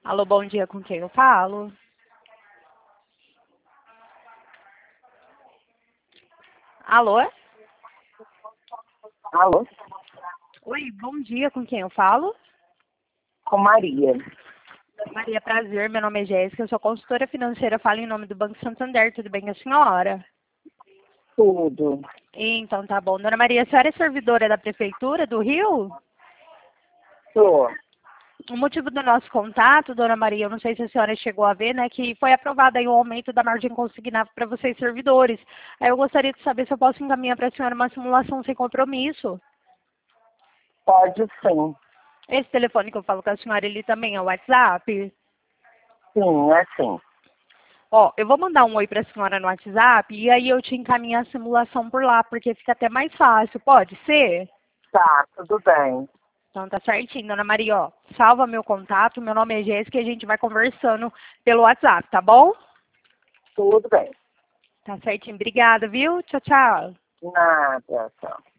Alô, bom dia, com quem eu falo? Alô? Alô? Oi, bom dia, com quem eu falo? Com Maria. Maria, prazer, meu nome é Jéssica, eu sou consultora financeira, falo em nome do Banco Santander, tudo bem com a senhora? Tudo. Então, tá bom. Dona Maria, a senhora é servidora da Prefeitura do Rio? Tô. O motivo do nosso contato, Dona Maria, eu não sei se a senhora chegou a ver, né, que foi aprovado aí o aumento da margem consignada para vocês servidores. Aí eu gostaria de saber se eu posso encaminhar para a senhora uma simulação sem compromisso. Pode sim. Esse telefone que eu falo com a senhora, ele também é o WhatsApp? Sim, é sim. Ó, eu vou mandar um oi para a senhora no WhatsApp e aí eu te encaminho a simulação por lá, porque fica até mais fácil, pode ser? Tá, tudo bem. Então tá certinho, Dona Maria, ó, salva meu contato, meu nome é Jéssica e a gente vai conversando pelo WhatsApp, tá bom? Tudo bem. Tá certinho, obrigada, viu? Tchau, tchau. Nada, tchau.